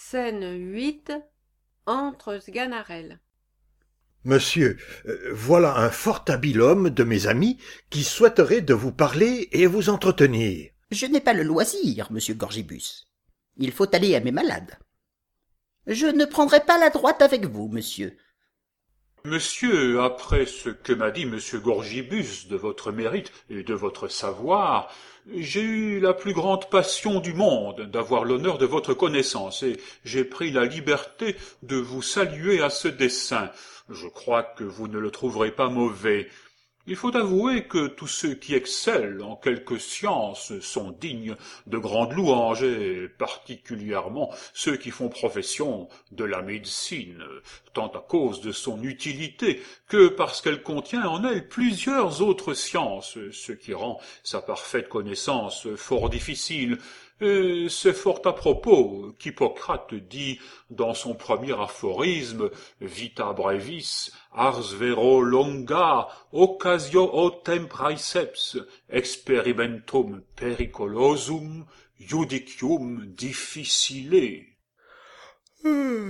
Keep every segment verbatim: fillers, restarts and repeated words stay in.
Scène huit. Entre Sganarelle. Monsieur, euh, voilà un fort habile homme de mes amis qui souhaiterait de vous parler et vous entretenir. Je n'ai pas le loisir, monsieur Gorgibus. Il faut aller à mes malades. Je ne prendrai pas la droite avec vous, monsieur. Monsieur, après ce que m'a dit monsieur Gorgibus de votre mérite et de votre savoir, j'ai eu la plus grande passion du monde d'avoir l'honneur de votre connaissance, et j'ai pris la liberté de vous saluer à ce dessein. Je crois que vous ne le trouverez pas mauvais. Il faut avouer que tous ceux qui excellent en quelque science sont dignes de grandes louanges, et particulièrement ceux qui font profession de la médecine, tant à cause de son utilité que parce qu'elle contient en elle plusieurs autres sciences, ce qui rend sa parfaite connaissance fort difficile. Et c'est fort à propos qu'Hippocrate dit dans son premier aphorisme « Vita brevis, ars vero longa, occasio autem praeseps, experimentum periculosum, judicium difficile. euh,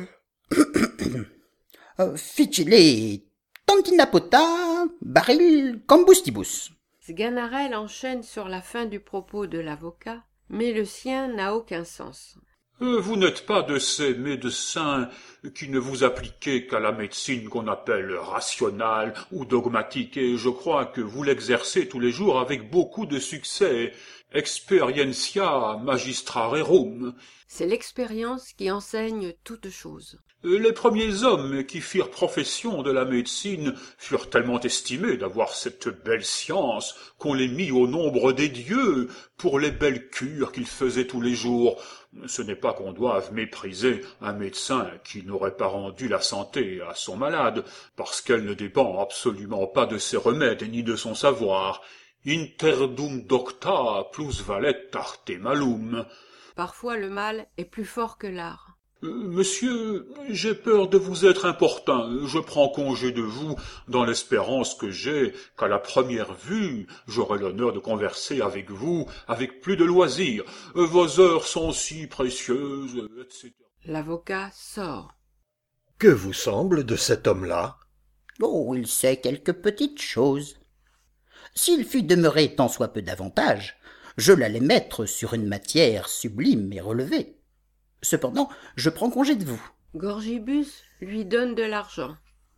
Ficile tantinapota baril combustibus. » Sganarelle enchaîne sur la fin du propos de l'avocat, mais le sien n'a aucun sens. Euh, vous n'êtes pas de ces médecins qui ne vous appliquez qu'à la médecine qu'on appelle rationnelle ou dogmatique, et je crois que vous l'exercez tous les jours avec beaucoup de succès. Experientia magistra rerum. C'est l'expérience qui enseigne toute chose. Les premiers hommes qui firent profession de la médecine furent tellement estimés d'avoir cette belle science qu'on les mit au nombre des dieux pour les belles cures qu'ils faisaient tous les jours. Ce n'est pas qu'on doive mépriser un médecin qui n'aurait pas rendu la santé à son malade, parce qu'elle ne dépend absolument pas de ses remèdes ni de son savoir. Interdum docta plus valet arte malum. Parfois le mal est plus fort que l'art. Euh, monsieur, j'ai peur de vous être importun. Je prends congé de vous dans l'espérance que j'ai qu'à la première vue, j'aurai l'honneur de converser avec vous avec plus de loisir. Euh, Vos heures sont si précieuses, et cetera. L'avocat sort. Que vous semble de cet homme-là? Oh, il sait quelques petites choses. S'il fût demeuré tant soit peu davantage, je l'allais mettre sur une matière sublime et relevée. Cependant, je prends congé de vous. Gorgibus lui donne de l'argent.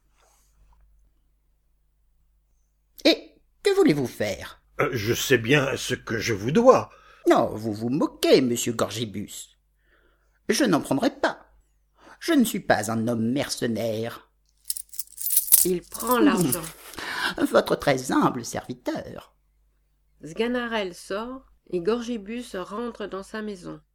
Et que voulez-vous faire? Euh, Je sais bien ce que je vous dois. Non, vous vous moquez, monsieur Gorgibus. Je n'en prendrai pas. Je ne suis pas un homme mercenaire. Il prend l'argent. Votre très humble serviteur. Sganarelle sort et Gorgibus rentre dans sa maison.